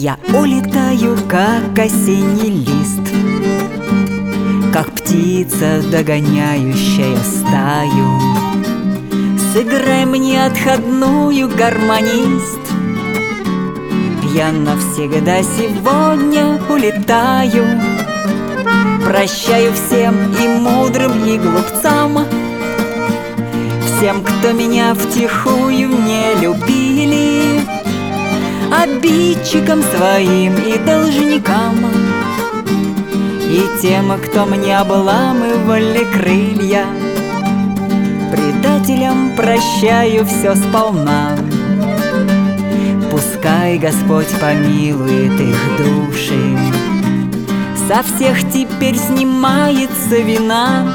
Я улетаю, как осенний лист, как птица, догоняющая стаю. Сыграй мне отходную, гармонист. Я навсегда сегодня улетаю. Прощаю всем, и мудрым, и глупцам, всем, кто меня втихую не любили, обидчикам своим и должникам, и тем, кто мне обламывали крылья. Предателям прощаю все сполна. Пускай Господь помилует их души. Со всех теперь снимается вина.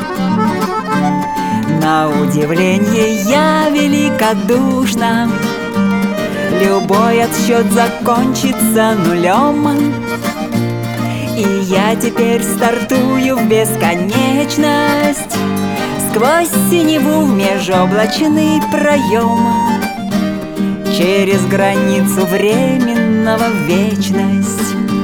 На удивление я великодушна. Любой отсчет закончится нулем, и я теперь стартую в бесконечность, сквозь синеву в межоблачный проем, через границу временного в вечность.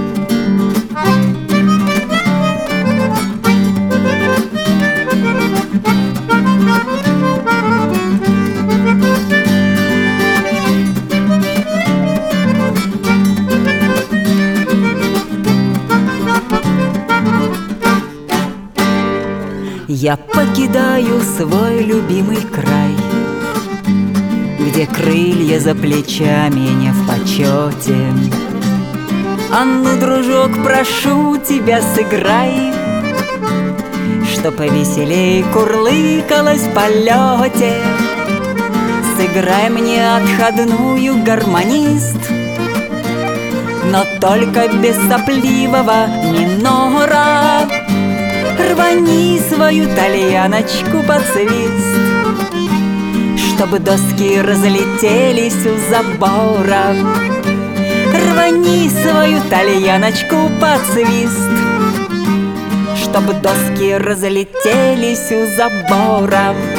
Я покидаю свой любимый край, где крылья за плечами не в почете. А ну, дружок, прошу тебя, сыграй, что повеселей курлыкалось в полете. Сыграй мне отходную, гармонист, но только без сопливого минора. Рвани свою тальяночку под свист, чтобы доски разлетелись у забора. Рвани свою тальяночку под свист, чтобы доски разлетелись у забора.